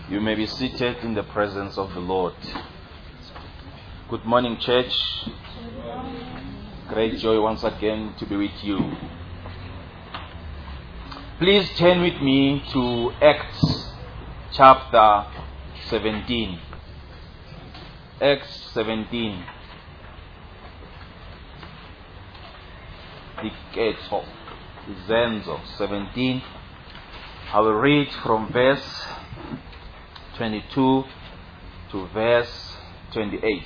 You may be seated in the presence of the Lord. Good morning, church. Great joy once again to be with you. Please turn with me to Acts chapter 17. Acts 17. Diketho, Zenzo 17. I will read from verse 22 to verse 28.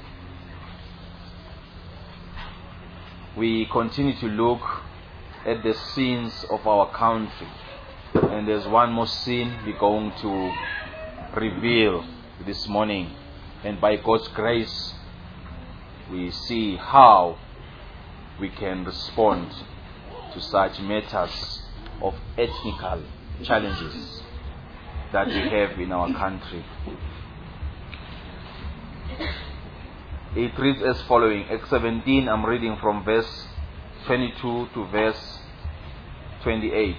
We continue to look at the sins of our country, and there's one more sin we're going to reveal this morning, and by God's grace we see how we can respond to such matters of ethnical challenges that we have in our country. It reads as following. Acts 17, I'm reading from verse 22 to verse 28.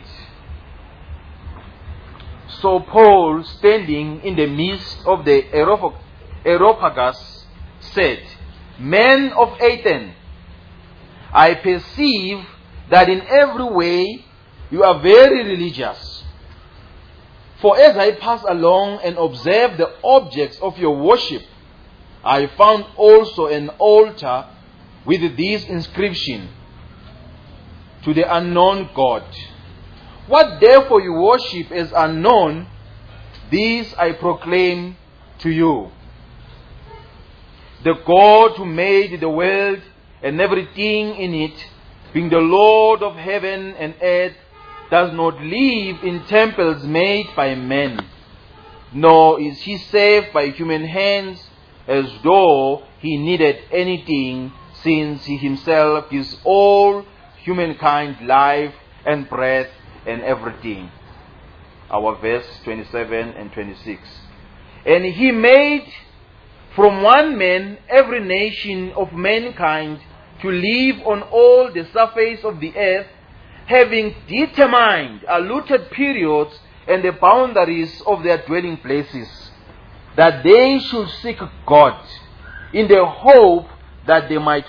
So Paul, standing in the midst of the Areopagus, said, "Men of Athens, I perceive that in every way you are very religious. For as I passed along and observed the objects of your worship, I found also an altar with this inscription: to the unknown God. What therefore you worship as unknown, this I proclaim to you. The God who made the world and everything in it, being the Lord of heaven and earth, does not live in temples made by men, nor is he saved by human hands, as though he needed anything, since he himself gives all humankind life and breath and everything." Our verse 27 and 26. "And he made from one man every nation of mankind to live on all the surface of the earth, having determined allotted periods and the boundaries of their dwelling places, that they should seek God, in the hope that they might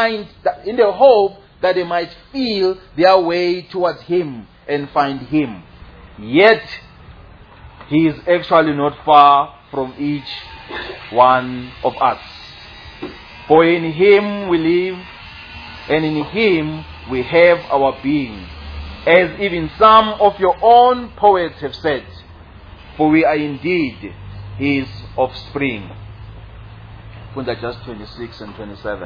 feel their way towards Him and find Him. Yet He is actually not far from each one of us. For in Him we live, and in Him we have our being, as even some of your own poets have said, for we are indeed His offspring." Kunda just 26 and 27.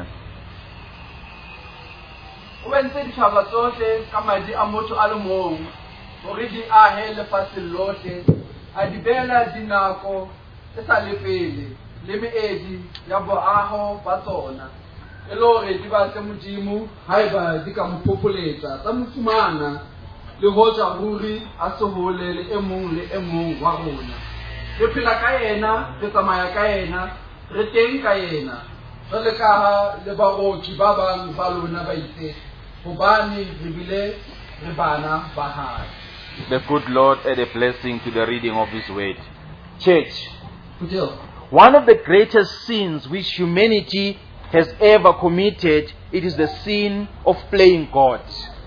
Wentse ditšhaba tsohle ka madi a motho a le mong hore di ahe lefatshe lohle, a di beela dinako tse sa le pele le meedi ya boaho ba tsona, e le hore di batle Modimo haeba di ka mo phopholetsa tsa mo fumana le hoja ruri a se hole le e mong wa rona. Re phela ka yena, re tsamaya ka yena, re teng ka yena, jwale ka ha le baroki ba bang ba lona ba itse hobane re bile re bana ba hae. The good Lord add a blessing to the reading of His word. Church, Putelo. one of the greatest sins which humanity has ever committed, it is the sin of playing God.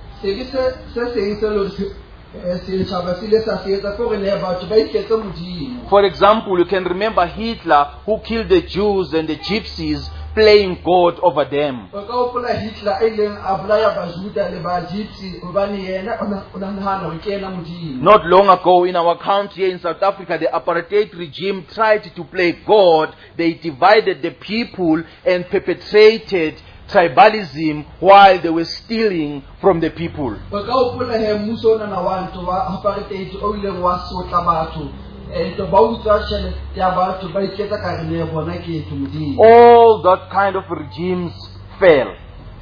For example, you can remember Hitler, who killed the Jews and the Gypsies, playing God over them. Not long ago in our country, in South Africa, the apartheid regime tried to play God. They divided the people and perpetrated tribalism while they were stealing from the people. All that kind of regimes fell.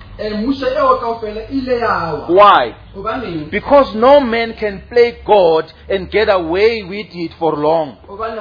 Why? Because no man can play God and get away with it for long.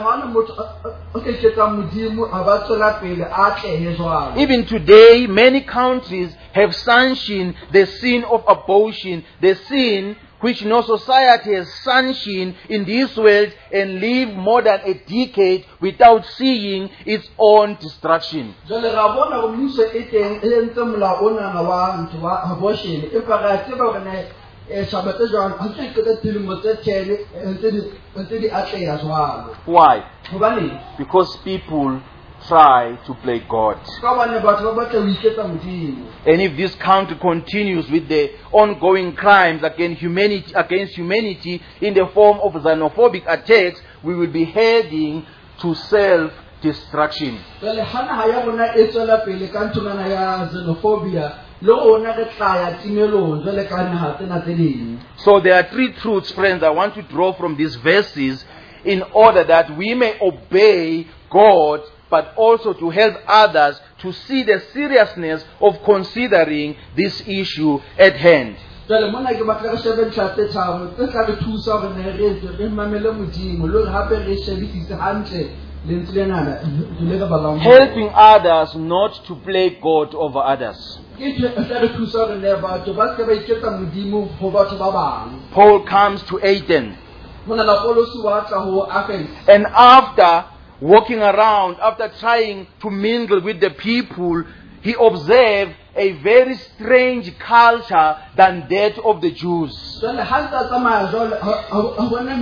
Even today, many countries have sanctioned the sin of abortion, the sin which no society has sunshine in this world and live more than a decade without seeing its own destruction. Jwale ra bona go mmuso e teng e entse molao ona wa ntho wa abortion e fa ga tseba gore ne shabate jwang a tse ke dilemo tse 10 ntse di atleya jwalo. Why? Hobane Because people try to play God. ka bane batho ba batla ho iketsa modimo. And if this country continues with the ongoing crimes against humanity in the form of xenophobic attacks, we will be heading to self-destruction. Jwale hana ha ya bona e tswela pele ka ntshwana ya xenophobia le ona re tla ya timelong jwale ka naha tsena tse ding. So there are three truths, friends, I want to draw from these verses in order that we may obey God, but also to help others to see the seriousness of considering this issue at hand. Jwale mona ke batla re shebe ntlha tse tharo tse tla re thusa hore ne re mamele modimo le hore hape re shebisise hantle lentswe lenana le re balang. Helping others not to play God over others. Ke tla re thusa hore ne batho ba se ba iketsa modimo ho batho ba bang. Paul comes to Athens, Mona la Paulus wa tla ho Athens. and after walking around, after trying to mingle with the people, he observed a very strange culture than that of the Jews. Jwale ha ntse tsamaya jwale ha bona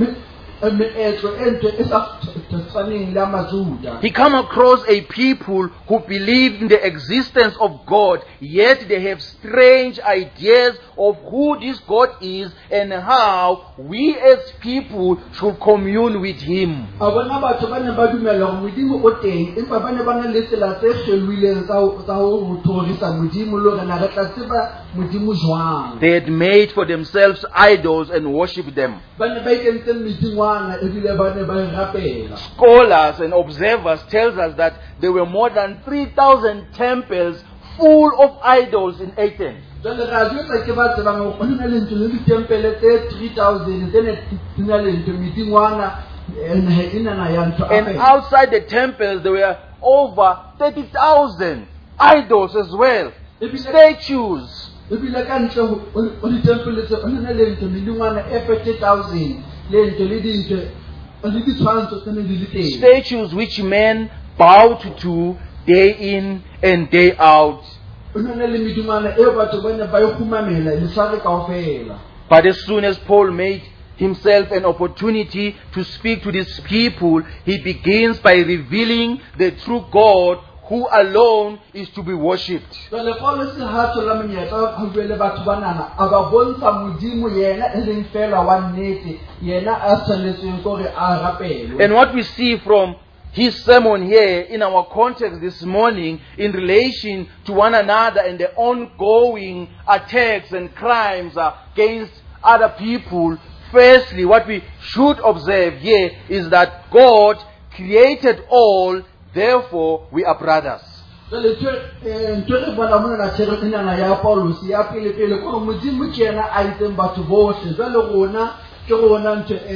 meetlo e ntle e sa tshwaneng le ya Majuda. He come across a people who believe in the existence of God, yet they have strange ideas of who this God is and how we as people should commune with Him. A bona batho ba ne ba dumela hore modimo o teng empa ba ne ba na le tsela tse kgeluileng tsa ho thorisa modimo le hore na re tla tseba modimo jwang. They had made for themselves idols and worshipped them. Ba ne ba ikentse medingwana ebile ba ne ba e rapela. Scholars and observers tells us that there were more than 3,000 temples full of idols in Athens. Jwale ra jwetsa ke ba tsebang hore ho na le ntho le ditempele tse 3,000 tse ne di na le ntho medingwana enana ya ntho And Athens. outside the temples there were over 30,000 idols as well. Statues. Ebile ka ntle ho ditempele tse ho na le ntho medingwana e 30,000 le ntho le dintho le ditshwantsho tse ne di le teng. Statues which men bowed to day in and day out. Ho na le medingwana e batho ba ne ba e khumamela le sare kaofela. But as soon as Paul made himself an opportunity to speak to these people, he begins by revealing the true God who alone is to be worshipped. Jwale Paulus ha thola monyetla ha bua le batho banana a ba bontsha modimo yena e leng fela wa nnete yena a tshwanetseng gore a rapelwe. And what we see from his sermon here in our context this morning in relation to one another and the ongoing attacks and crimes against other people, firstly, what we should observe here is that God created all, therefore we are brothers. Jwale ntho re bona mona na tshero enana ya Paulus ya pele gore modimo ke yena a itseng batho bohle jwale rona ke rona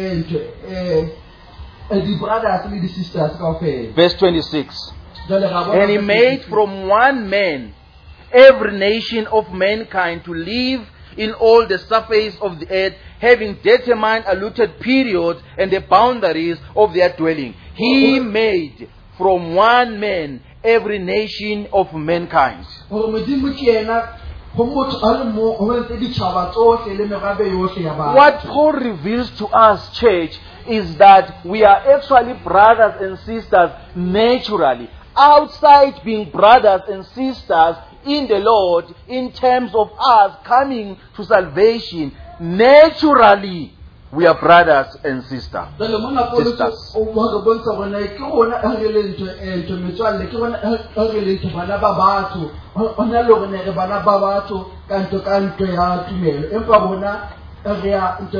ntho the brothers and the sisters kaofela. Verse 26. Jwale ra bona And he made from one man every nation of mankind to live in all the surface of the earth, having determined allotted periods and the boundaries of their dwelling. He made from one man every nation of mankind. gore modimo ke yena go motho a le mo o entse ditšhaba tsohle le merabe yohle ya batho. What Paul reveals to us, church, is that we are actually brothers and sisters naturally. Outside being brothers and sisters in the Lord, in terms of us coming to salvation, naturally we are brothers and sisters. Jwale mona Paulus Sisters. o wa re bontsha gore ne ke rona a re le ntho metswalle ke rona a re le ntho bana ba batho ona le gore ne re bana ba batho ka ntho ya tumelo empa bona re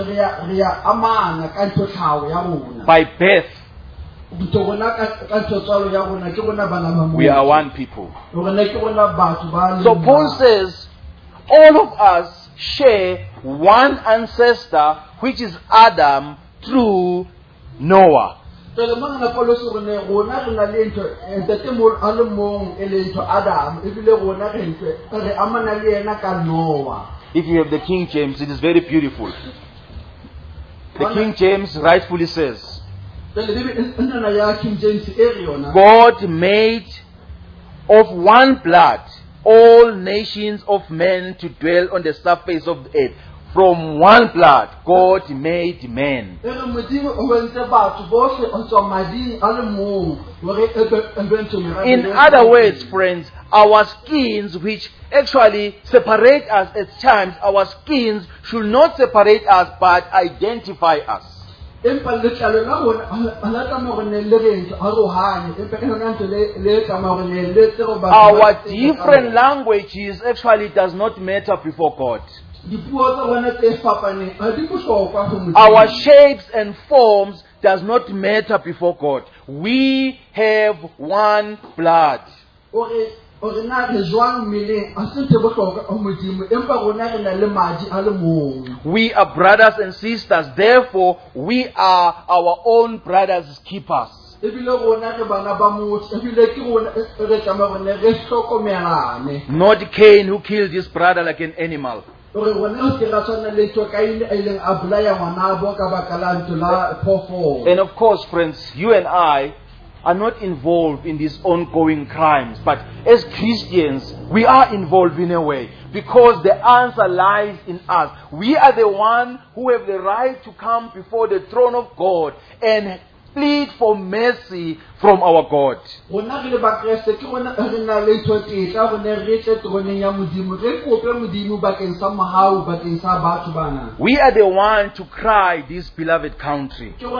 ya amana ka ntho tlhaho ya rona. By birth, Ntho rona ka ntho tsalo ya rona ke rona bana ba mo. we are one people. Gore ne ke rona batho ba. So Paul says, all of us share one ancestor, which is Adam, through Noah. Jwale mona na Paulus gore ne rona re na le ntho ntate mo a le mong e le ntho Adam ebile rona re amana le yena ka Noah. If you have the King James, it is very beautiful. The King James rightfully says, God made of one blood all nations of men to dwell on the surface of the earth. From one blood, God made men. In other words, friends, our skins, which actually separate us at times, our skins should not separate us but identify us. Our different languages actually does not matter before God. Our shapes and forms does not matter before God. We have one blood. We are brothers and sisters, therefore we are our own brothers' keepers. Not Cain who killed his brother like an animal. And of course, friends, you and I are not involved in these ongoing crimes. But as Christians, we are involved in a way. Because the answer lies in us. We are the one who have the right to come before the throne of God and plead for mercy from our God. We are the one to cry this beloved country. We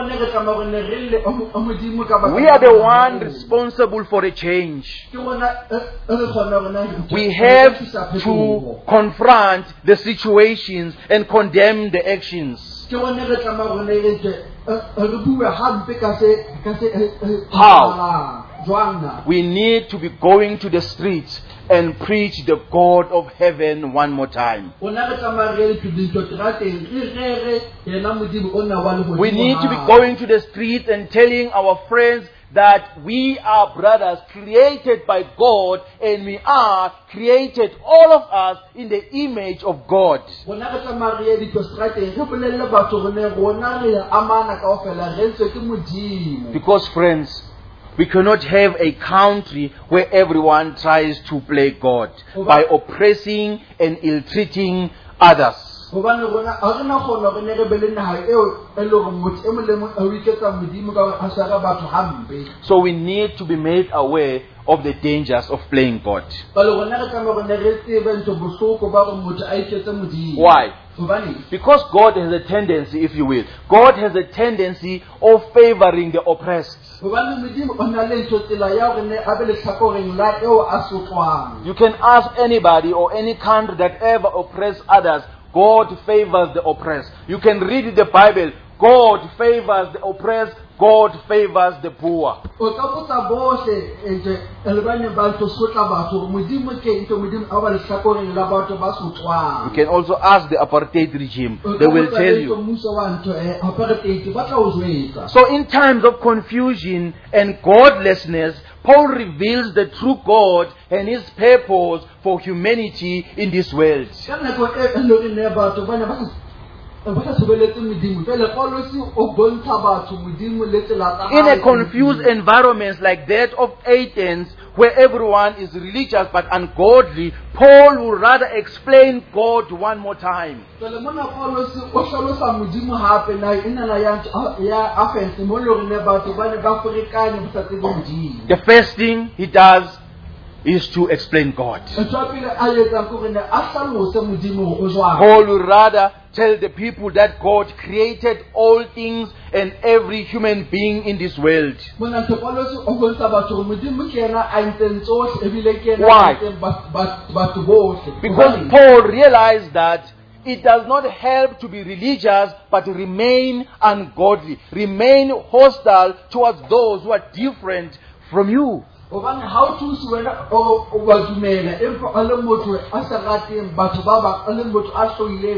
are the one responsible for a change. We have to confront the situations and condemn the actions. How? We need to be going to the streets and preach the God of heaven one more time. We need to be going to the streets and telling our friends that we are brothers created by God, and we are created, all of us, in the image of God. Because, friends, we cannot have a country where everyone tries to play God by oppressing and ill-treating others. So we need to be made aware of the dangers of playing God. Why? Because God has a tendency, if you will, God has a tendency of favoring the oppressed. You can ask anybody or any country that ever oppressed others, God favors the oppressed. You can read the Bible. God favors the oppressed. God favors the poor. You can also ask the apartheid regime. They will tell you. So in times of confusion and godlessness, Paul reveals the true God and his purpose for humanity in this world. In a confused environment like that of Athens, where everyone is religious but ungodly, Paul would rather explain God one more time. The first thing he does is to explain God. Paul would rather tell the people that God created all things and every human being in this world. Why? Because Paul realized that it does not help to be religious but remain ungodly, remain hostile towards those who are different from you.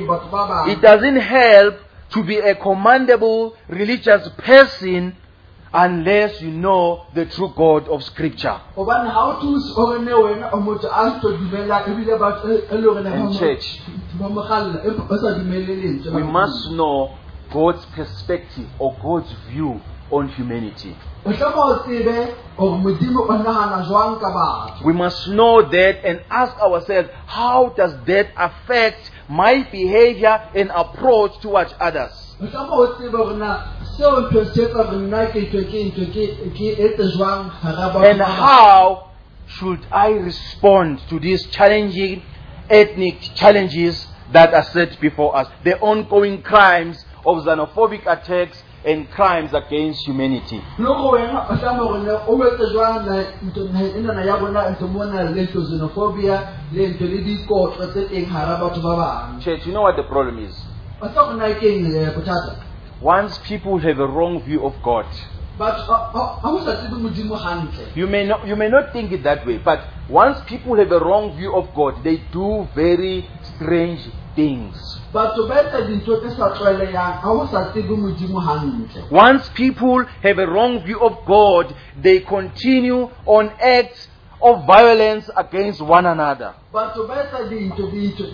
It doesn't help to be a commendable religious person unless you know the true God of Scripture. Hobane ha o thuse hore ne wena o motho a tlo dumela ebile ba e le hore And church, ba mo khalla e sa dumele lentswe. we must know God's perspective or God's view on humanity. O tla mo tsebe hore Modimo o nahana jwang ka batho. We must know that and ask ourselves, how does that affect my behavior and approach towards others? O tla mo tsebe hore na seo ntho se etsa hore nna ke etse jwang hara batho. And how should I respond to these challenging ethnic challenges that are set before us? The ongoing crimes of xenophobic attacks and crimes against humanity. Loko wena o tla mo rona o wetse jwang na ntho ena ya bona ntho mona le xenophobia le ntho le dikotlo tse teng hara batho ba bang. Church, you know what the problem is? Ba tla go na keng bothata. Once people have a wrong view of God, But ha o sa tsebe Modimo hantle. you may not think it that way, but once people have a wrong view of God, they do very strange things. Batho ba etsa dintho tse sa tlwaelehang ha o sa tsebe Modimo hantle. Once people have a wrong view of God, they continue on acts of violence against one another. Batho ba etsa dintho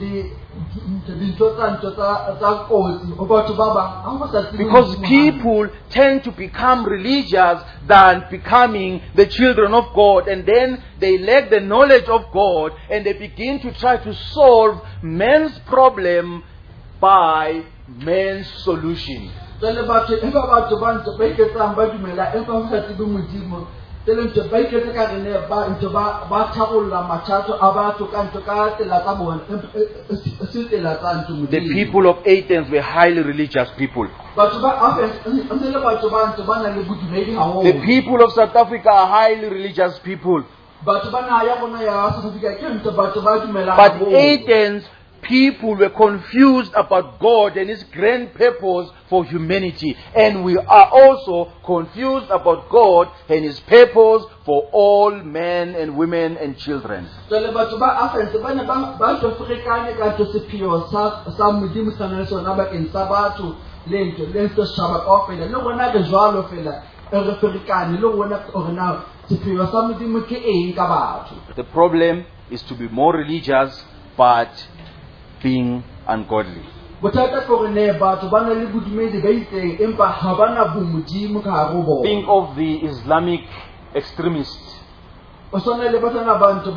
tsa kotsi ho batho ba bang ha o sa tsebe Because Modimo hantle. people tend to become religious than becoming the children of God, and then they lack the knowledge of God, and they begin to try to solve man's problem by man's solution. Jwale batho batho ba ntse ba iketsang ba dumela empa ho sa tsebe Modimo. Tele ntse ba iketsa ka rene ba ntse ba tharolla mathata a batho ka ntse ka tsela tsa bona se tsela tsa ntse Modimo. The people of Athens were highly religious people. Batho ba le batho ba ntse ba na le bodumedi haholo. The people of South Africa are highly religious people. Batho ba na ya bona ya South Africa ke ntse batho ba dumela But haholo. Athens people were confused about God and His grand purpose for humanity. And we are also confused about God and His purpose for all men and women and children. Jwale batho ba Athens ba ne ba tofrekane ka ntse sepheo sa Modimo sa nna sona bakeng sa batho le ntse shaba kaofela le rona ke jwalo fela re ferikane le rona hore na sepheo sa Modimo ke eng ka batho. The problem is to be more religious but being ungodly. Bothata ke hore ne batho ba na le bodumedi ba itseng empa ha ba na bomodimo ka hare ho bona. Think of the Islamic extremists. O sona le batho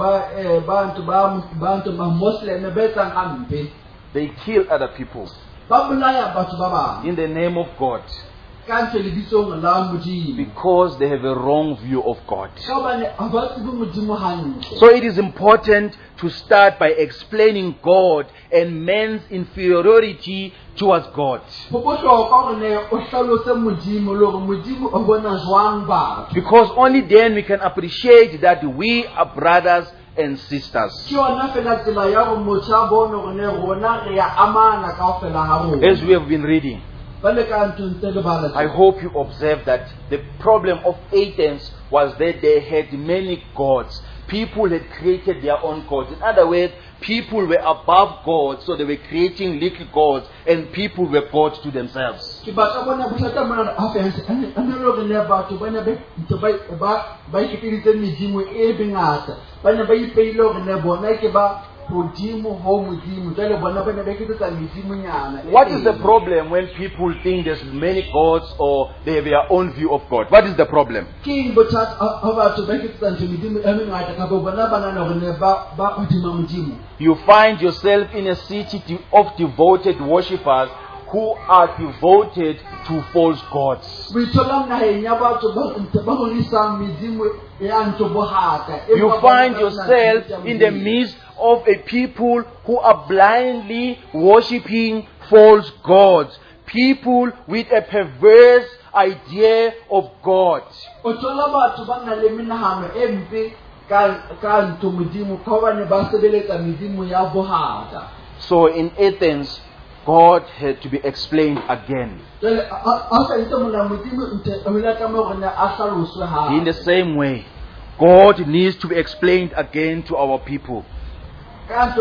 ba Muslim ba etsang hampe. They kill other people Ba bolaya batho ba bang in the name of God ka ntle le bitsong la Modimo. because they have a wrong view of God. Ka hobane ha ba tsebe Modimo hantle. So it is important to start by explaining God and man's inferiority towards God. Ho bohlokwa hore ne o hlalose Modimo le hore Modimo o bona jwang batho. Because only then we can appreciate that we are brothers and sisters. Ke yona fela tsela ya hore motho a bone hore ne rona re ya amana kaofela ha rona. As we have been reading, Bale ka ntho ntse le bala. I hope you observe that the problem of Athens was that they had many gods. People had created their own gods. In other words, people were above God, so they were creating little gods, and people were gods to themselves. Ke ba ka bona bothata mona Athens ana lo re ne batho ba ne ba iketseditse medimo e bengata. Ba ne ba ipeile hore ne bona ke ba Modimo ho Modimo jwale bona ba ne ba iketsetsa medimo nyana. What is the problem when people think there's many gods or they have their own view of God? What is the problem? King bothata ha batho ba iketsetsa medimo e mengata ka bona ba nana hore ne ba hodima Modimo. You find yourself in a city of devoted worshippers who are devoted to false gods. You find yourself in the midst of a people who are blindly worshipping false gods. People with a perverse idea of God. So in Athens, God had to be explained again. In the same way, God needs to be explained again to our people. Church,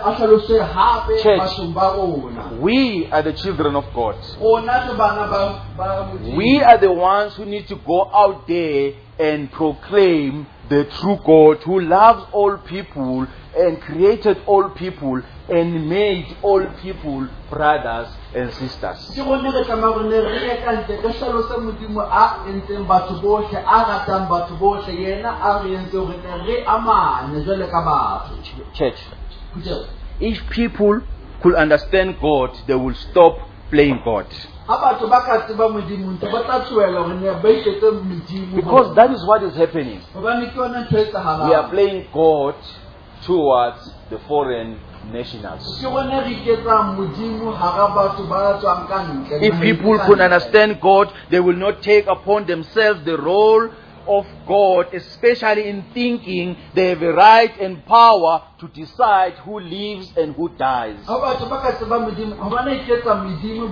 we are the children of God. ba Modimo. We are the ones who need to go out there and proclaim the true God who loves all people and created all people and made all people brothers and sisters. Ke gone re tsamaya gore ne re ye ka ntle re hlalosa Modimo a entseng batho bohle, a ratang batho bohle, yena a re entse gore ne re amane jwale ka batho. Church, Phutela. if people could understand God, they will stop playing God. Ha batho ba ka tseba Modimo ntse ba tla tlohela gore ne ba iketse Modimo. Because that is what is happening. Hobane ke yona ntho e etsahalang. We are playing God towards the foreign nationals. Ke gone re iketsang Modimo hara batho ba tswang ka ntle. If people could understand God, they will not take upon themselves the role of God, especially in thinking they have a right and power to decide who lives and who dies. Ha batho ba ka tseba Modimo, hobane iketsa Modimo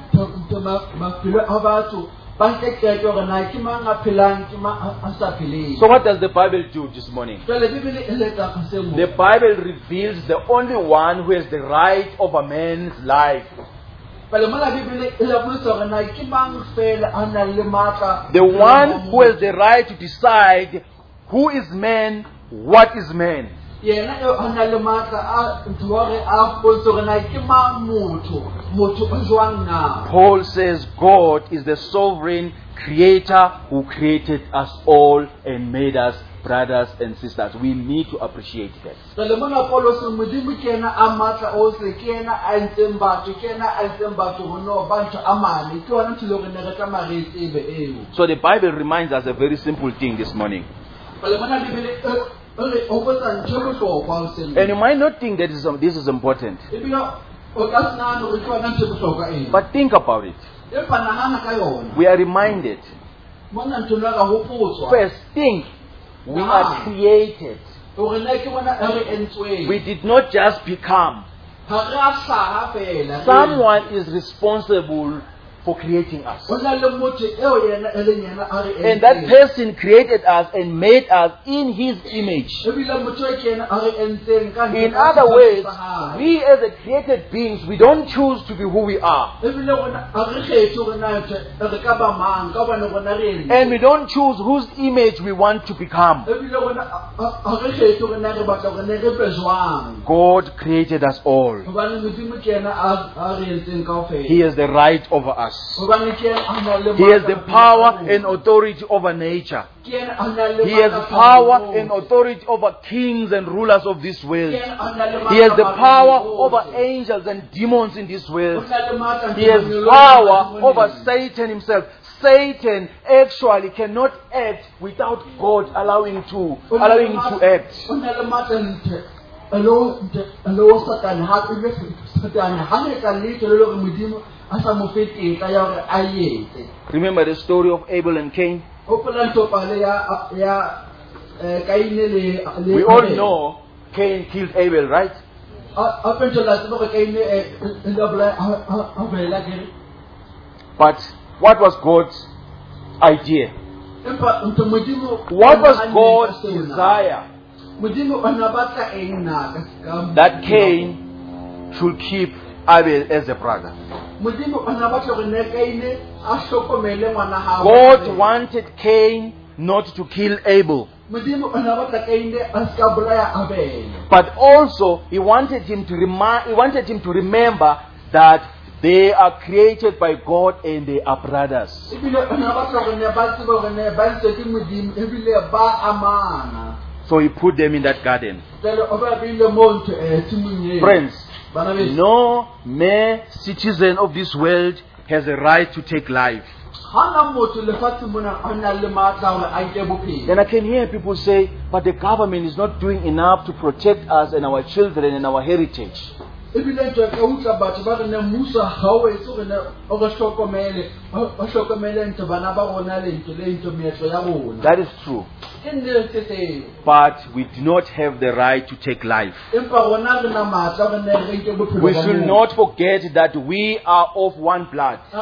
maphelo a batho ba nkeke gore na ke mang a phelang ke mang a sa pheleng. So what does the Bible do this morning? Jwale Bibele e letsa ka se mo. The Bible reveals the only one who has the right of a man's life. Pele mola Bibele e lepolotsa gore na ke mang fela a nang le matla. The one who has the right to decide who is man, what is man. Yena a nang le matla a ntho gore a potse gore na ke mang motho o jwang na. Paul says God is the sovereign creator who created us all and made us brothers and sisters. We need to appreciate that. Pele mona Paulo se Modimo ke yena a matla o se ke yena a ntseng batho ke yena a ntseng batho go no batho a mane ke yona ntho le gore ne re tsamaya re tsebe eo. So the Bible reminds us a very simple thing this morning. Pele mona Bibele re o botsa ntho e bohlokwa o se. And you might not think that this is important. Ebile o ka sna no re ke yona ntho e bohlokwa eo. But think about it. E pa nahana ka yona. We are reminded. Mona ntho le ga hopotswa. First, think. We are created. Gore ne ke bona re entswe. We did not just become. Ha ra hlaha fela. Someone is responsible for creating us. Ona le motho eo yena e leng yena a re entswe. And that person created us and made us in his image. Ebile motho e ke yena a re entseng ka In other words, we as a created beings, we don't choose to be who we are. Ebile rona a re kgethe gore na re ka ba mang ka bana rona re entswe. And we don't choose whose image we want to become. Ebile rona a re kgethe gore na re batla gore ne re be jwang. God created us all. Hobane Modimo ke yena a re entseng kaofela. He has the right over us. Hobane ke yena a nang le He has the power and authority over nature. Ke yena a nang le He has power and authority over kings and rulers of this world. He has the power over angels and demons in this world. He has power over Satan himself. Satan actually cannot act without God allowing him to act. Hello, Satan, happy Satan, how can you tell Modimo as a mofeti ka ya gore a yetse. Remember the story of Abel and Cain? We all know Cain killed Abel, right? But what was God's idea? What was God's desire? That Cain should keep Abel as a brother. God wanted Cain not to kill Abel. But also he wanted him to remember that they are created by God and they are brothers. So he put them in that garden. Friends, no mere citizen of this world has a right to take life. Then I can hear people say, but the government is not doing enough to protect us and our children and our heritage. That is true. But we do not have the right to take life. We should not forget that we are of one blood. Do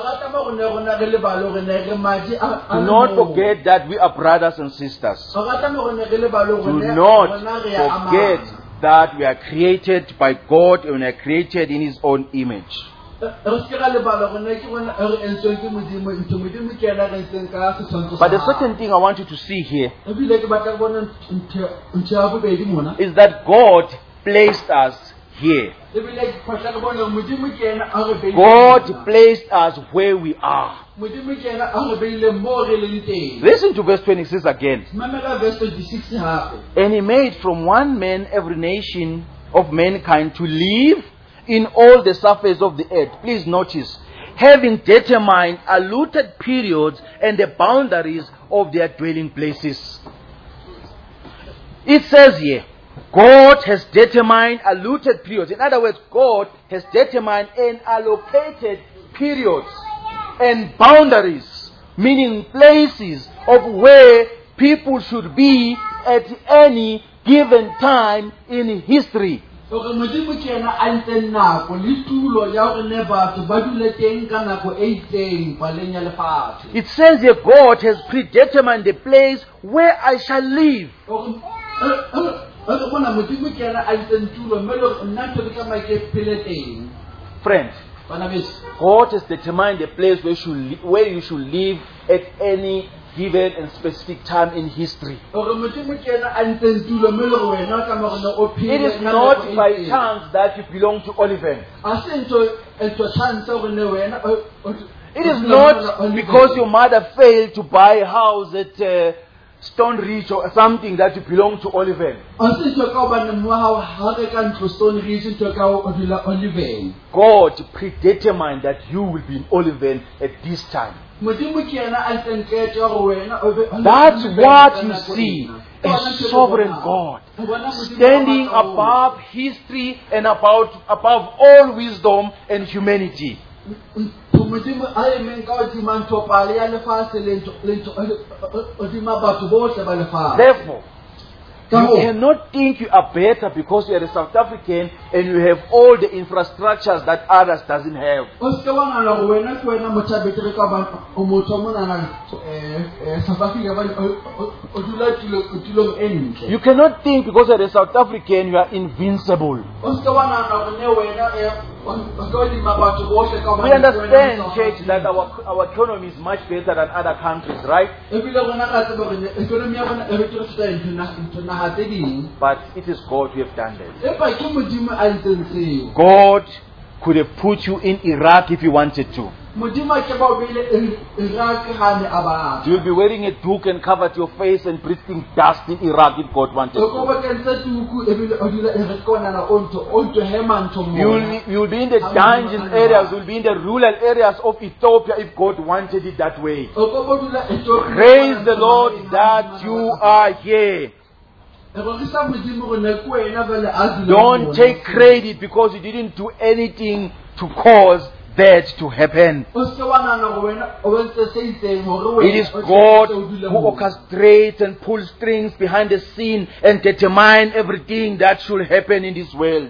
not forget that we are brothers and sisters. Do not forget that we are created by God and we are created in His own image. But the second thing I want you to see here is that God placed us here. God placed us where we are. Listen to verse 26 again. And he made from one man every nation of mankind to live in all the surface of the earth. Please notice, having determined allotted periods and the boundaries of their dwelling places. It says here, God has determined allotted periods. In other words, God has determined and allocated periods and boundaries, meaning places of where people should be at any given time in history. It says here, God has predetermined the place where I shall live. Friend, God has determined the place where you should live at any given and specific time in history. It is not by chance that you belong to Oliven. It is not because your mother failed to buy a house at Stone Ridge or something that you belong to Oliven. God predetermined that you will be in Oliven at this time. That's what you see, a sovereign God standing above history and above all wisdom and humanity. Therefore, you cannot think you are better because you are a South African and you have all the infrastructures that others doesn't have. You cannot think because you are a South African you are invincible. We understand, church, that our economy is much better than other countries, right? But it is God who have done that. God could have put you in Iraq if He wanted to. You'll be wearing a toque and covered your face and breathing dust in Iraq if God wanted to. You'll be in the dungeon areas, you'll be in the rural areas of Ethiopia if God wanted it that way. Praise the Lord that you are here. Don't take credit because you didn't do anything to cause that to happen. It is God who orchestrates and pulls strings behind the scene and determines everything that should happen in this world.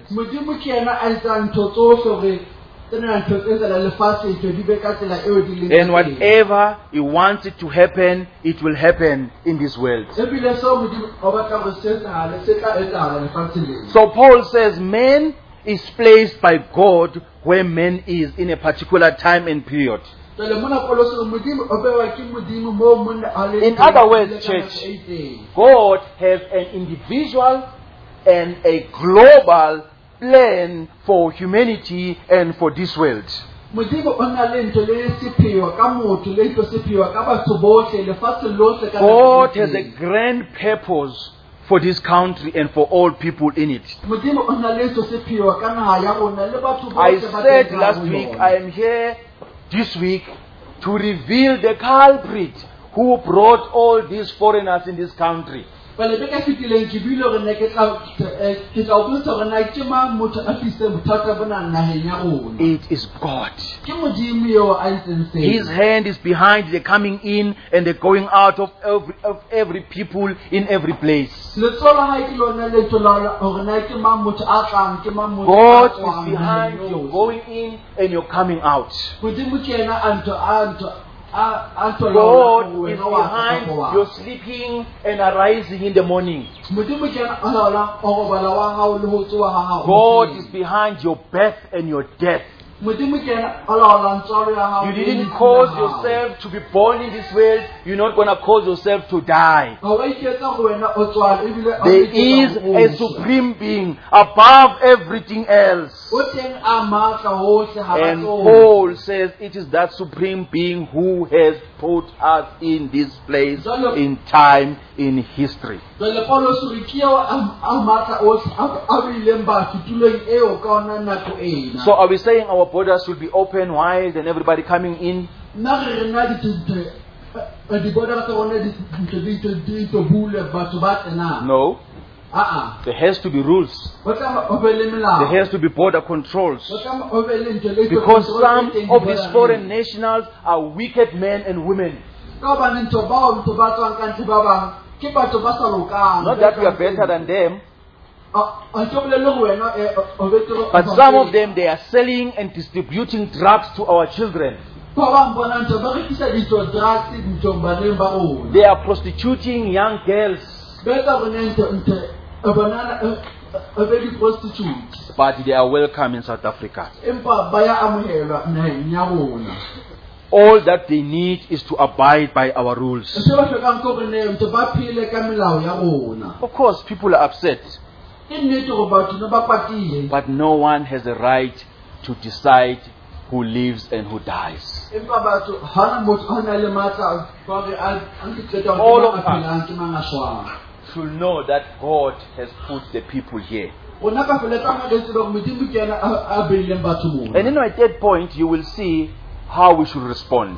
And whatever He wants it to happen, it will happen in this world. So Paul says, man is placed by God where man is in a particular time and period. In other words, church, God has an individual and a global plan for humanity and for this world. God has a grand purpose for this country and for all people in it. I said last week, I am here this week to reveal the culprit who brought all these foreigners in this country. It is God. His hand is behind the coming in and the going out of every people in every place. God is behind your going in and your coming out. God is behind your sleeping and arising in the morning. God is behind your birth and your death. Modimo ke ena a laolang tswalo ya hao. You didn't cause yourself to be born in this world. You're not going to cause yourself to die. Ha wa iketsa ho wena o tswala ebile a There is a supreme being above everything else. O teng a matla hohle ha ba And tsohle. Paul says it is that supreme being who has put us in this place, in time, in history. Jwale Paulo se re ke eo a matla ohle a bileng batho tulong eo ka ona nako ena. So are we saying our borders should be open wide and everybody coming in? Nna re na dithuto di border tsa rona di to bule batho ba tsena. No. There has to be rules. There has to be border controls. Because some of these foreign nationals are wicked men and women. Not that we are better than them. But some of them, they are selling and distributing drugs to our children. They are prostituting young girls. But they are welcome in South Africa. All that they need is to abide by our rules. Of course, people are upset. But no one has a right to decide who lives and who dies. All of us should know that God has put the people here. And in my third point, you will see how we should respond.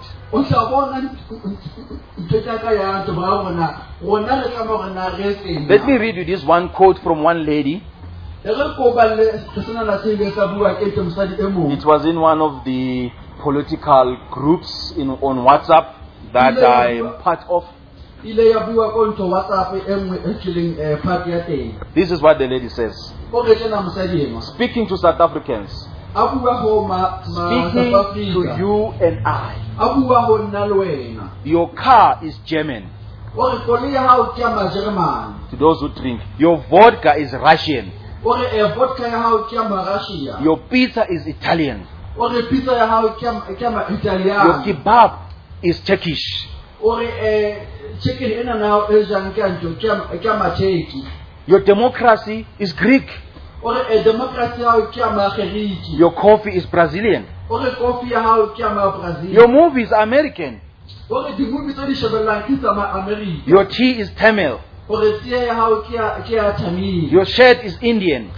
Let me read you this one quote from one lady. It was in one of the political groups on WhatsApp that I am part of. This is what the lady says. Speaking to South Africans, speaking to you and I, your car is German. To those who drink, your vodka is Russian. Your pizza is Italian. Your kebab is Turkish. Your democracy is Greek. Your coffee is Brazilian. Your movies are American. Your tea is Tamil. Your shirt is Indian.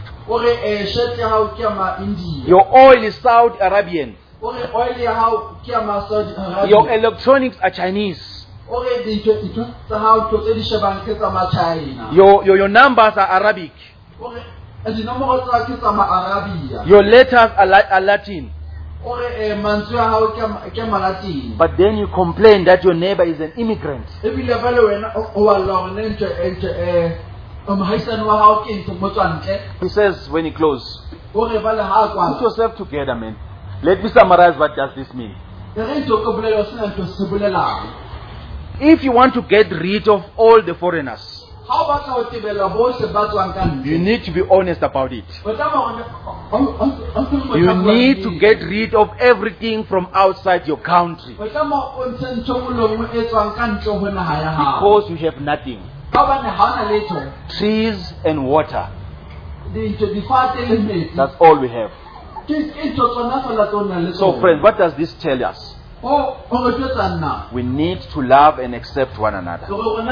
Your oil is Saudi Arabian. Your electronics are Chinese. Your numbers are Arabic. Your letters are Latin. But then you complain that your neighbor is an immigrant. He says when he closes, put yourself together, man. Let me summarize what does this mean. If you want to get rid of all the foreigners, you need to be honest about it. You need to get rid of everything from outside your country. Because you have nothing. Trees and water. That's all we have. So friends, what does this tell us? We need to love and accept one another.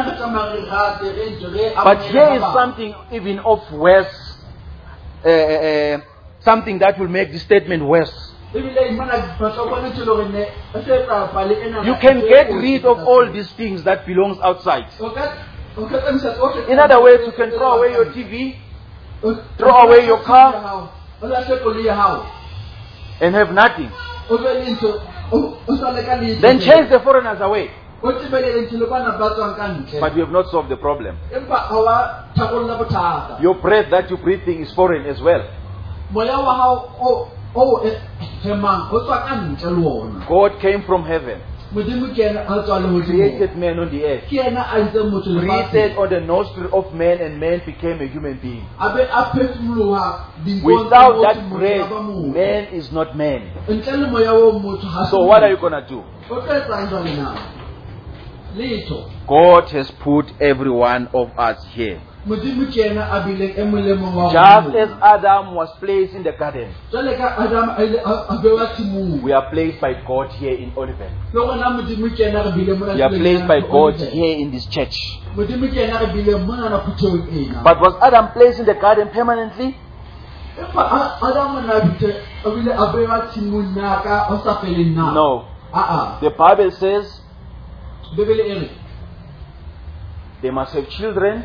But here is something even of worse, something that will make the statement worse. You can get rid of all these things that belongs outside. In other words, you can throw away your TV, throw away your car, and have nothing. Then chase the foreigners away. But we have not solved the problem. Your breath that you're breathing is foreign as well. God came from heaven modimo ke ena a tswa lehodimong created man on the earth, ke ena a ntseng motho breathed lefatsheng on the nostril of man, and man became a human being. a be a phefumoloha dinkong tsa Without motho, that motho a breath, ba motho. man is not man. ntle le moya o motho ha se So what are you motho. going to do? O tla etsang jwale na letho God has put every one of us here. modimo ke ena a bileng e mong le mong wa Just rona. as Adam was placed in the garden, jwale ka Adam a ile a bewa tshimong we are placed by God here in Olivet. le rona modimo ke ena re bile mona We are tseleng placed ya by God Olivet. here in this church. modimo ke ena re bile mona na phutong ena But was Adam placed in the garden permanently? empa Adam na bile a bile a bewa tshimong na ka o sa feleng na No. The The Bible says Bebele e re they must have children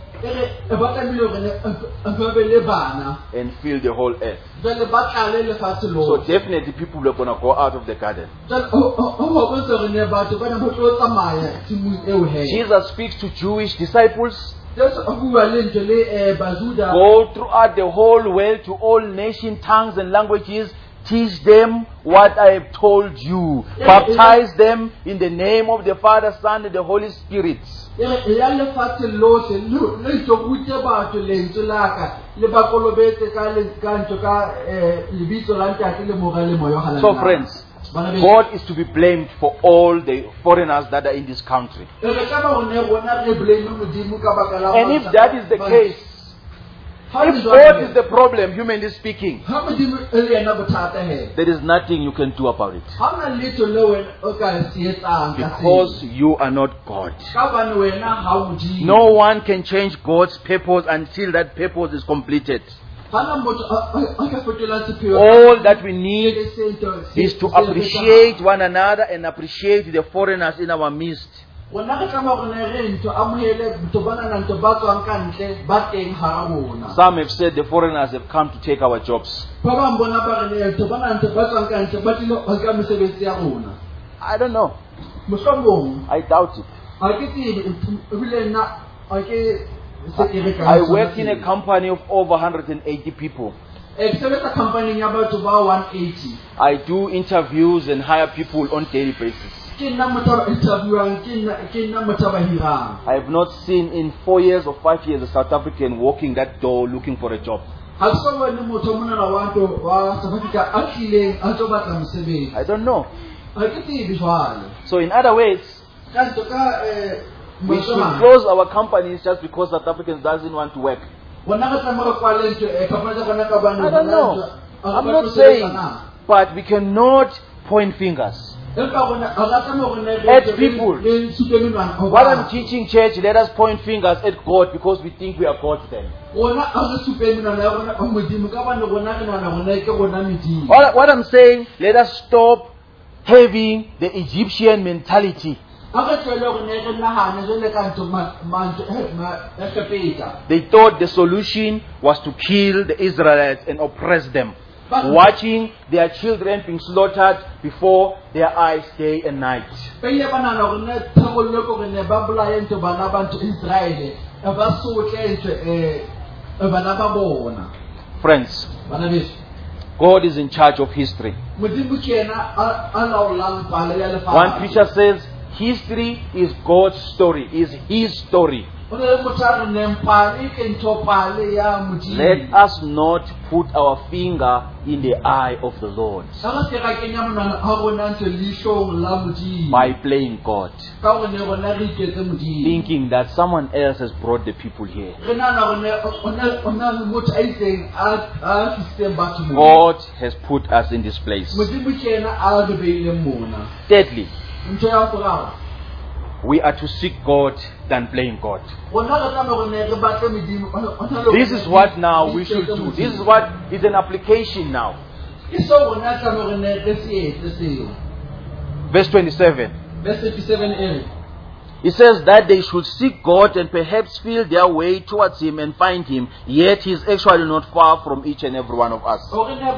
e ba tlamehile hore ba be le bana and fill the whole earth. jwale ba tlale lefatshe So lohle definitely people are going to go out of the garden. jwale ho bontsha hore ne batho ba ne ba tlo tsamaya tshimong eo he Jesus speaks to Jewish disciples. Jesu a bua le ntho le bajuda Go throughout the whole world to all nations, tongues and languages. Teach them what I have told you. Baptize them in the name of the Father, Son and the Holy Spirit. ya lefatshe lohle le tlo rute batho lentswe la ka le ba kolobetse ka ntho ka lebitso la ntate le mora le moya o halala. So friends, Bana beso. God is to be blamed for all the foreigners that are in this country. Re ka ba rona rona re blame modimo ka baka la And if that is the case, if God is the problem, humanly speaking, ha modimo e le yena bothata he there is nothing you can do about it. ha ona letho le wena o ka se etsang ka Because you are not God. ka bane wena ha o modimo No one can change God's purpose until that purpose is completed. hana motho a ka fetola sepheo All that we need is to appreciate one another and appreciate the foreigners in our midst. rona re tlameha hore ne re ntho amohele ntho bana na ntho ba tswang ka ntle ba teng ha rona Some have said the foreigners have come to take our jobs. ba bang bona ba re ne ntho bana ntho ba tswang ka ntle ba tlilo ba ka mesebetsi ya rona I don't know. mohlomong I doubt it. ha ke tsebe ebile nna ha ke se ke re ka I work in a company of over 180 people. ke sebetsa company ya batho ba 180 I do interviews and hire people on daily basis. ke nna motho a interviewang ke nna motho a ba hirang I have not seen in 4 years or 5 years a South African walking that door looking for a job. ha ke so bone motho mona na wa South Africa a tlileng a tlo batla mosebetsi I don't know. ha ke tsebe jwale So in other words, ka ntho ka we should close our companies just because South Africans doesn't want to work. bona re tsamaya re kwale ntho company tsa bona ka bane I don't know. I'm not saying, but we cannot point fingers. At people. While I'm teaching church, let us point fingers at God because we think we are God then. What I'm saying, let us stop having the Egyptian mentality. They thought the solution was to kill the Israelites and oppress them, watching their children being slaughtered before their eyes day and night. Friends, God is in charge of history. One preacher says, history is God's story, is His story. Let us not put our finger in the eye of the Lord by playing God, thinking that someone else has brought the people here. God has put us in this place. Thirdly, we are to seek God than playing God. This is what now we should do. This is what is an application now. Verse 27. He says that they should seek God and perhaps feel their way towards Him and find Him, yet He is actually not far from each and every one of us.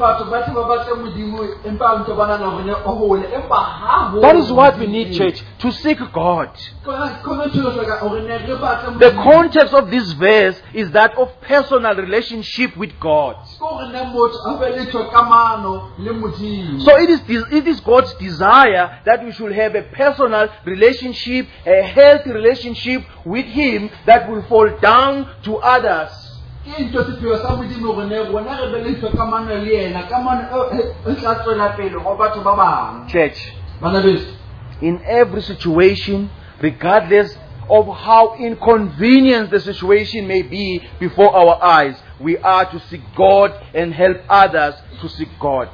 That is what we need, church, to seek God. The context of this verse is that of personal relationship with God. So it is God's desire that we should have a personal relationship, a healthy relationship with Him that will fall down to others. Church, in every situation, regardless of how inconvenient the situation may be before our eyes, we are to seek God and help others to seek God.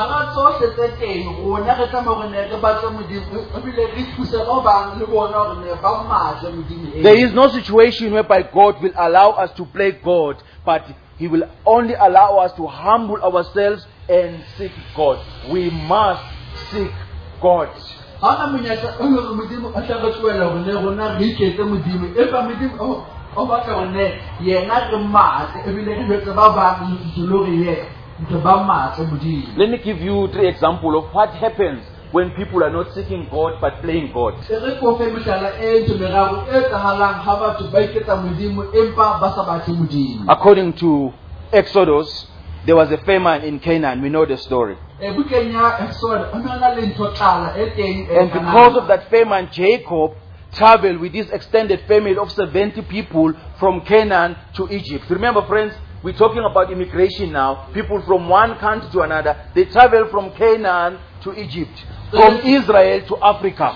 There is no situation whereby God will allow us to play God, but He will only allow us to humble ourselves and seek God. We must seek God. Let me give you 3 examples of what happens when people are not seeking God but playing God. According to Exodus, there was a famine in Canaan. We know the story. And because of that famine, Jacob traveled with his extended family of 70 people from Canaan to Egypt. Remember, friends, we're talking about immigration now. People from one country to another. They travel from Canaan to Egypt, from Israel to Africa.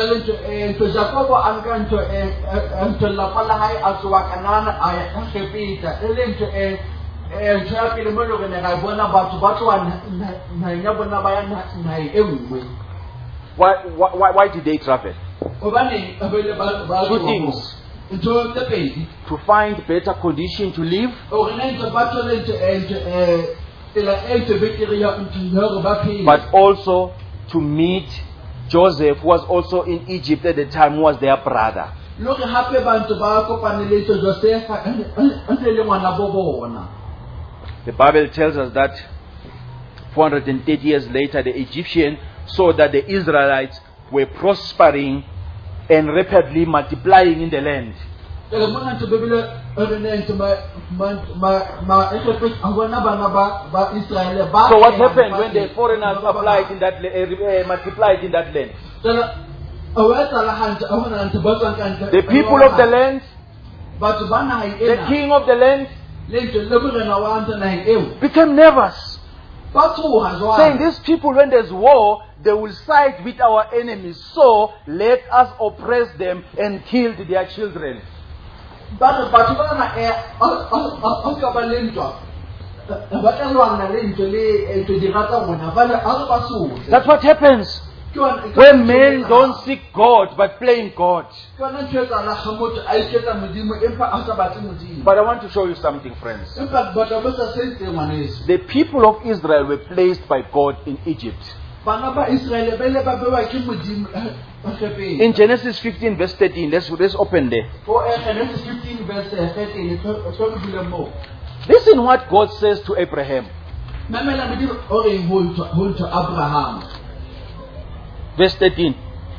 Why did they travel? 2 things. To find better condition to live, but also to meet Joseph, who was also in Egypt at the time, who was their brother. The Bible tells us that 430 years later, the Egyptians saw that the Israelites were prospering and rapidly multiplying in the land. So what happened when the foreigners applied in that multiplied in that land? The people of the land, the king of the land, became nervous, saying, these people, when there's war, they will side with our enemies, so let us oppress them and kill their children. That's what happens when men don't seek God but playing God. But I want to show you something, friends. The people of Israel were placed by God in Egypt. In Genesis 15 verse 13, let's open there. Listen what God says to Abraham. Verse 13.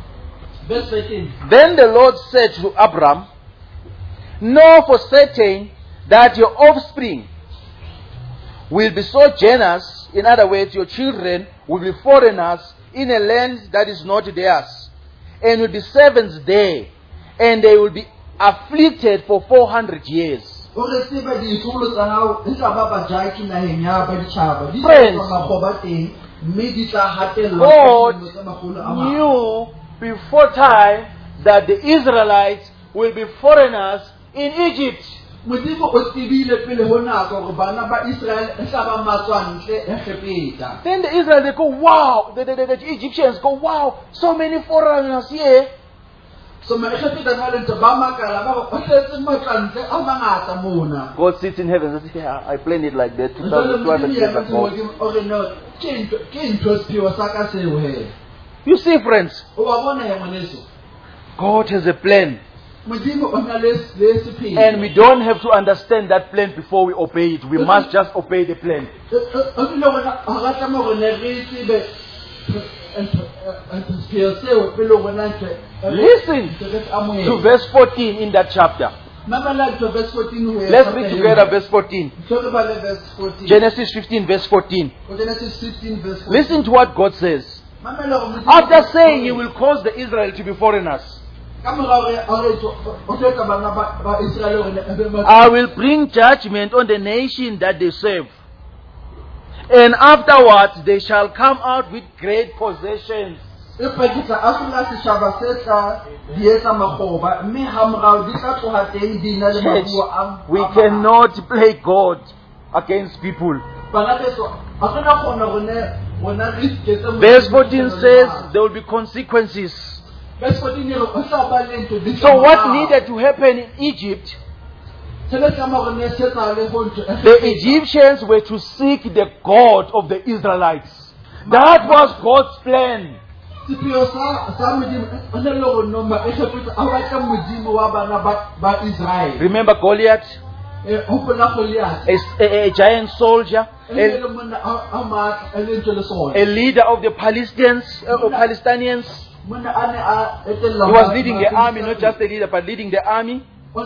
Then the Lord said to Abram, know for certain that your offspring will be sojourners. In other words, your children will be foreigners in a land that is not theirs, and will be servants there, and they will be afflicted for 400 years. Friends, God knew before time that the Israelites will be foreigners in Egypt. Then the Israelites, they go, wow. The Egyptians go, wow, so many foreigners here. God sits in heaven and says, yeah, I planned it like that 2,200 years ago. You see, friends, God has a plan. Modimo o na le sepheo. And we don't have to understand that plan before we obey it. We must just obey the plan. O bile rona ha rata mo rona re tsebe sepheo seo pele rona ntse. Listen to verse 14 in that chapter. Verse 14. Let's read together verse 14. Verse 14. Genesis 15 verse 14. Genesis 15 verse 14. Listen to what God says. After saying He will cause the Israel to be foreigners, I will bring judgment on the nation that they serve. And afterwards they shall come out with great possessions. Church, we cannot play God against people. Verse 14 says there will be consequences. So what needed to happen in Egypt? The Egyptians were to seek the God of the Israelites. That was God's plan. Remember Goliath? A giant soldier, a leader of the Palestinians. He was leading the army, not just a leader, but leading the army.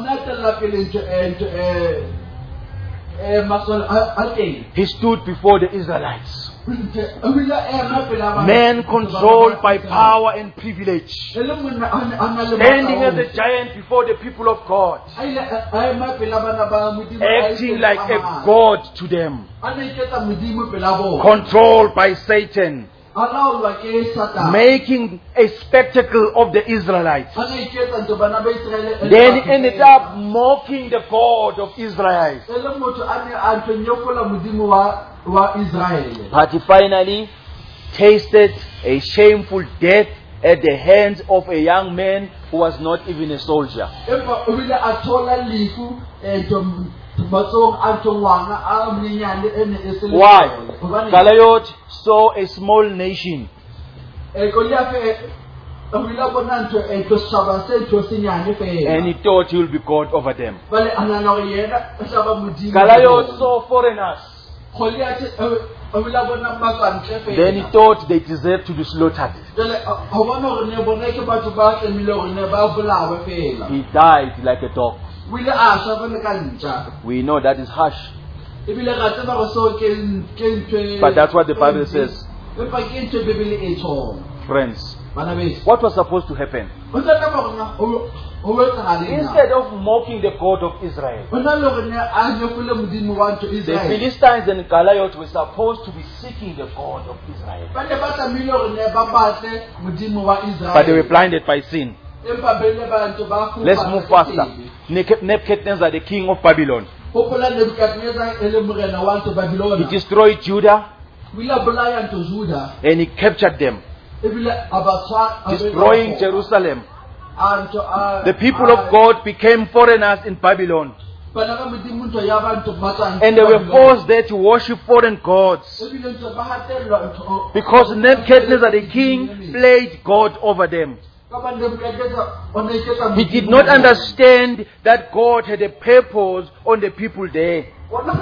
He stood before the Israelites. Men controlled by power and privilege, standing as a giant before the people of God, acting like a god to them, controlled by Satan, making a spectacle of the Israelites. Then he ended up mocking the God of Israel. But he finally tasted a shameful death at the hands of a young man who was not even a soldier. Why? Goliath saw a small nation. And he thought he would be God over them. Goliath saw foreigners. Then he thought they deserved to be slaughtered. He died like a dog. We know that is harsh. But that's what the Bible says. Friends, what was supposed to happen? Instead of mocking the God of Israel, the Philistines and Goliath were supposed to be seeking the God of Israel. But they were blinded by sin. Let's move faster. Nebuchadnezzar, the king of Babylon, he destroyed Judah and he captured them, destroying Jerusalem. The people of God became foreigners in Babylon, and they were forced there to worship foreign gods because Nebuchadnezzar the king played God over them. He did not understand that God had a purpose on the people there. He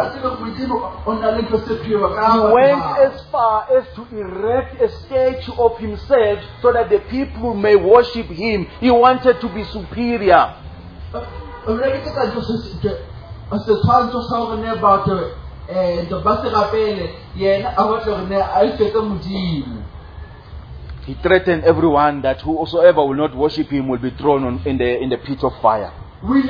went as far as to erect a statue of himself so that the people may worship him. He wanted to be superior. He threatened everyone that whosoever will not worship him will be thrown in the pit of fire. But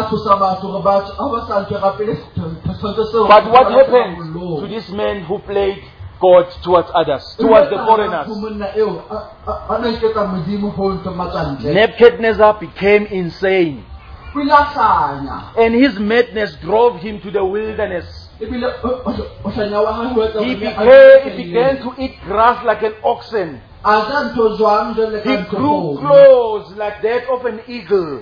what happened to this man who played God towards others, towards the foreigners? Nebuchadnezzar became insane, and his madness drove him to the wilderness. He began to eat grass like an oxen. He grew clothes like that of an eagle.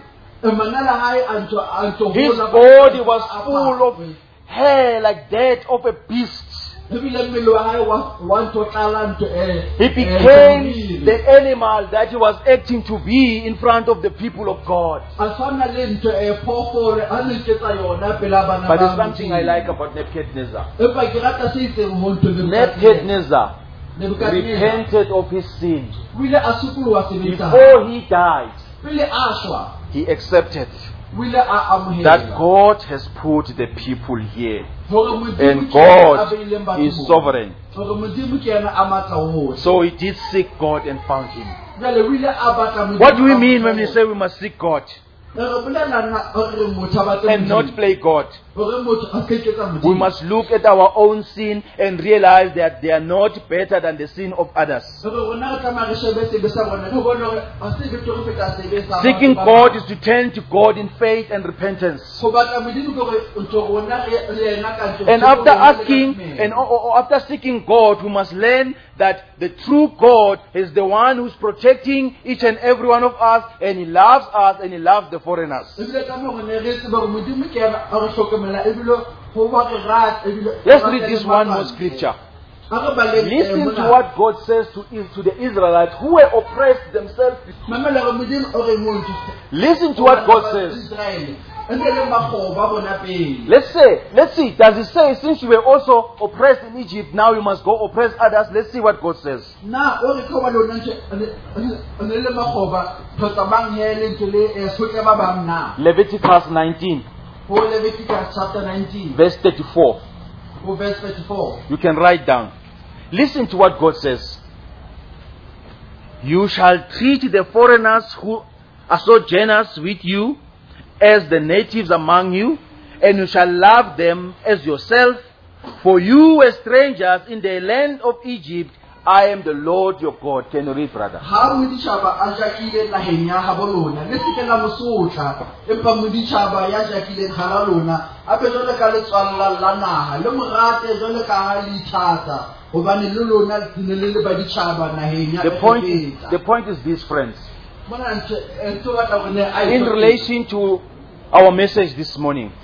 His body was full of hair like that of a beast. ebile mmele wa hae wa ntho tlala ntho He became the animal that he was acting to be in front of the people of God. a tshwana le ntho phoofolo a ne ketsa yona pela bana But there's something I like about Nebuchadnezzar. empa ke rata se itseng mo ntho Nebuchadnezzar repented of his sin. o ile a sukuluwa sebetsa Before he died, pele a shwa he accepted o ile a amohela that God has put the people here. hore Modimo And ke yena a God beileng batho is moo. sovereign. Hore Modimo ke yena a matla ohle. So he did seek God and found him. Jwale o ile a batla Modimo What do we a mean mo when we say we must seek God re bolela hore motho a batle and not Modimo. play God? Hore motho a se ketsa Modimo. We must look at our own sin and realize that they are not better than the sin of others. Hore rona re tsamaya re shebe sebe sa rona, re bone hore ha se betere ho feta sebe sa batho Seeking ba God bang. is to turn to God in faith and repentance. Ho batla Modimo ke hore ntho rona le yena ka ntho. And after asking and after seeking God, we must learn that the true God is the one who's protecting each and every one of us, and He loves us and He loves the foreigners. ebile ka mo ne re tseba hore Modimo ke yena a re hlokomela ebile ho ba re rata ebile Let's read this one more scripture. Listen to what God says to the Israelites who were oppressed themselves. Listen to what God says. Let's see. Does it say, since you were also oppressed in Egypt, now you must go oppress others? Let's see what God says. Leviticus 19, Leviticus chapter 19, verse 34. verse 34. You can write down. Listen to what God says. You shall treat the foreigners who are sojourners with you as the natives among you, and you shall love them as yourself. For you were strangers in the land of Egypt. I am the Lord your God. Can you read, brother? Ha moditjhaba a jakile naheng ya habo lona le seke la mosotla empa moditjhaba ya jakileng hara lona a be jwale ka letswalla la naha le morate jwale ka ha le ithata hobane le lona le le baditjhaba naheng ya The point is this, friends. Bona ntho batla hore ne a In relation to our message this morning,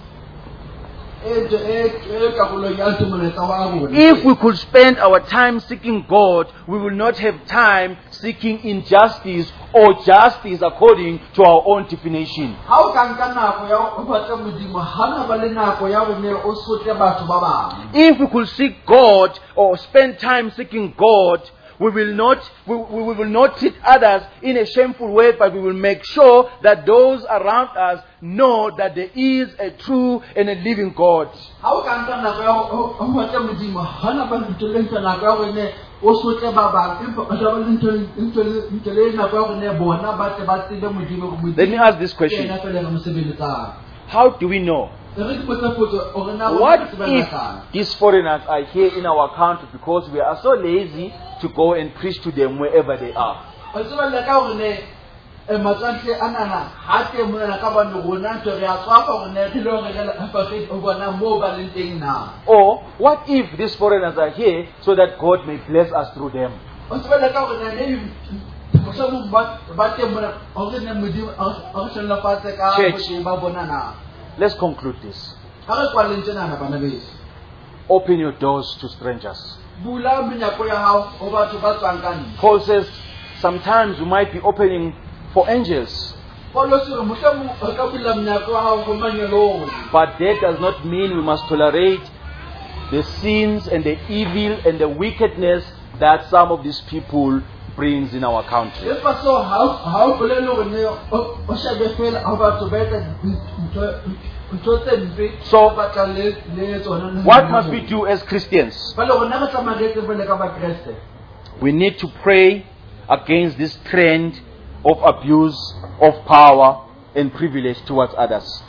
if we could spend our time seeking God, we will not have time seeking injustice or justice according to our own definition. If we could seek God or spend time seeking God, we will not treat others in a shameful way, but we will make sure that those around us know that there is a true and a living God. Let me ask this question. How do we know? What if these foreigners are here in our country because we are so lazy to go and preach to them wherever they are? Or what if these foreigners are here so that God may bless us through them? Let's conclude this. Open your doors to strangers. Paul says sometimes you might be opening for angels. But that does not mean we must tolerate the sins and the evil and the wickedness that some of these people brings in our country. So, what must we do as Christians? We need to pray against this trend of abuse of power and privilege towards others.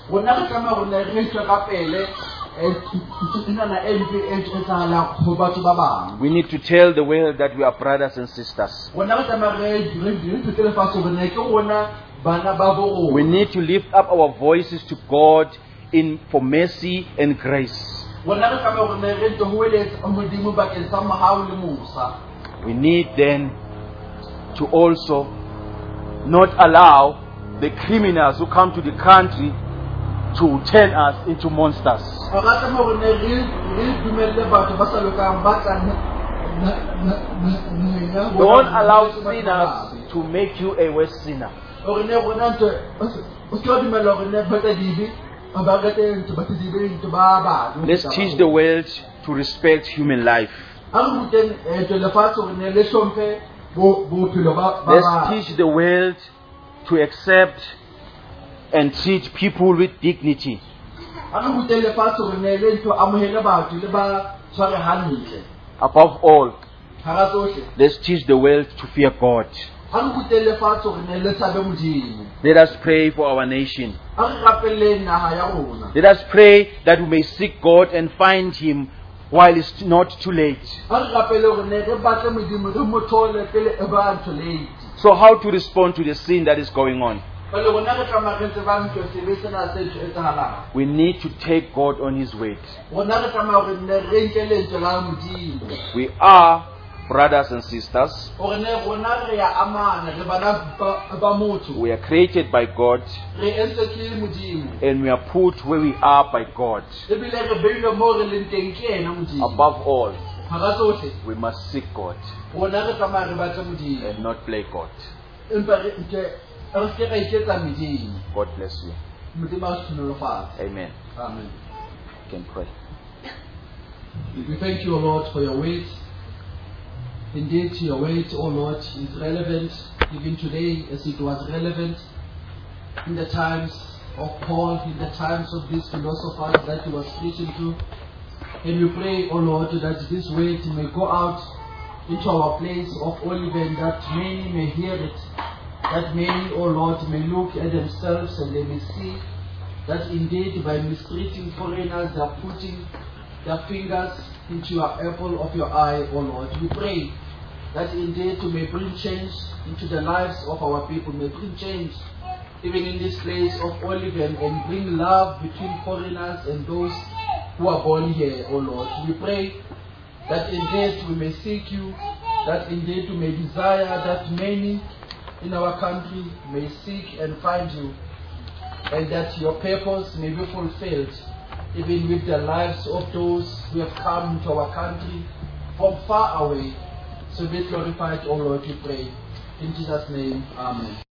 We need to tell the world that we are brothers and sisters. We need to lift up our voices to God for mercy and grace. We need then to also not allow the criminals who come to the country to turn us into monsters. ga ga tama gore ne re dumelle batho ba sa lokang ba tla Don't allow sinners to make you a worse sinner. gore ne rona ntho o tlo dumella gore ne ba tla dibe ba ga teng ntho ba dibe ntho ba ba. Let's teach the world to respect human life. Let's Let's teach the world to accept and treat people with dignity. Above all, let's teach the world to fear God. Let us pray for our nation. Let us pray that we may seek God and find Him while it's not too late. So how to respond to the sin that is going on? We need to take God on His word. We are brothers and sisters. We are created by God and we are put where we are by God. Above all, we must seek God and not play God. God bless you. Amen. Amen. You can pray. We thank you, O Lord, for your word. Indeed, your word, O Lord, is relevant even today as it was relevant in the times of Paul, in the times of these philosophers that he was preaching to. And we pray, O Lord, that this word may go out into our place of Olivet, that many may hear it, that many, O Lord, may look at themselves and they may see that indeed by mistreating foreigners they are putting their fingers into your apple of your eye, O Lord. We pray that indeed you may bring change into the lives of our people, may bring change even in this place of Olivet, and bring love between foreigners and those who are born here, O Lord. We pray that indeed we may seek you, that indeed we may desire that many in our country may seek and find you, and that your purpose may be fulfilled even with the lives of those who have come into our country from far away. So be glorified, O Lord, we pray. In Jesus' name, amen.